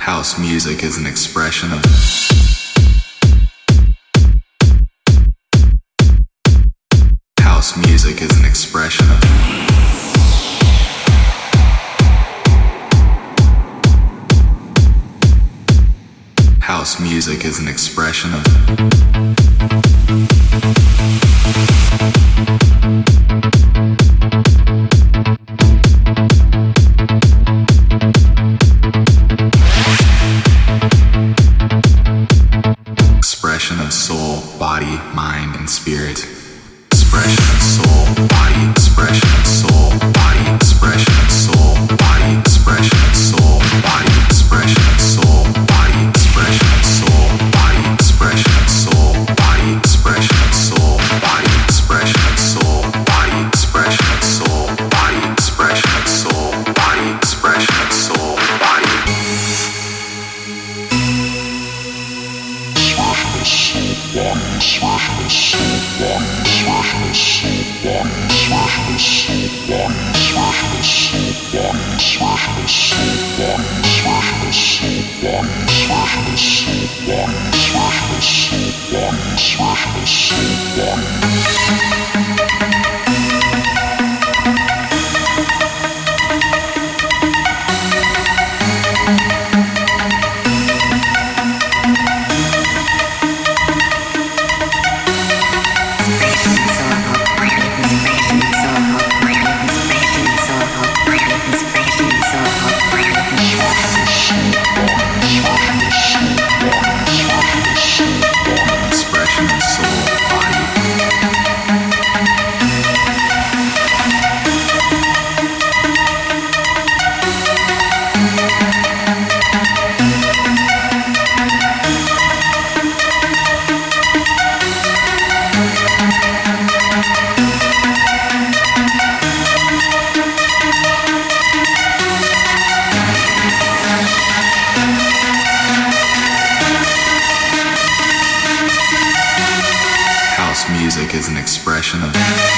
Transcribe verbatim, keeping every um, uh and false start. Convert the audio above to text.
House music is an expression of House music is an expression of House music is an expression of expression of soul, body, mind, and spirit. Expression of soul, body, expression of soul, body, expression of soul, body, expression of soul, body, expression of soul, body, expression of soul, body, expression of soul, body, expression of soul, body, expression of soul, body, expression of soul, body, expression of soul, body, expression of soul, body. Music is an expression of